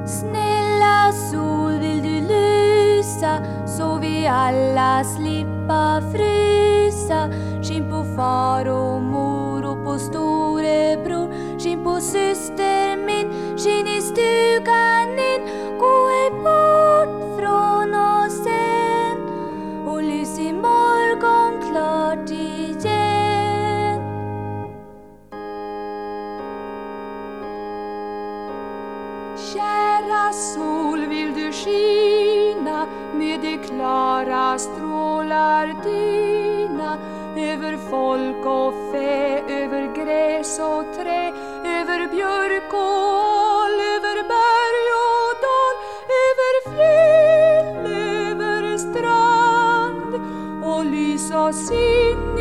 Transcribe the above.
Snälla sol, vill du lysa så vi alla slippa frysa? Skinn på far och mor och på storebror, skinn på syster min, skinn i stugan in. Gå ej bort från oss än och lys i morgon klart igen. Kära sol, vill du skina med de klara strålar dina över folk och fä, över gräs och trä, över björk och ål, över berg och dal, över fjäll, över strand och lys oss in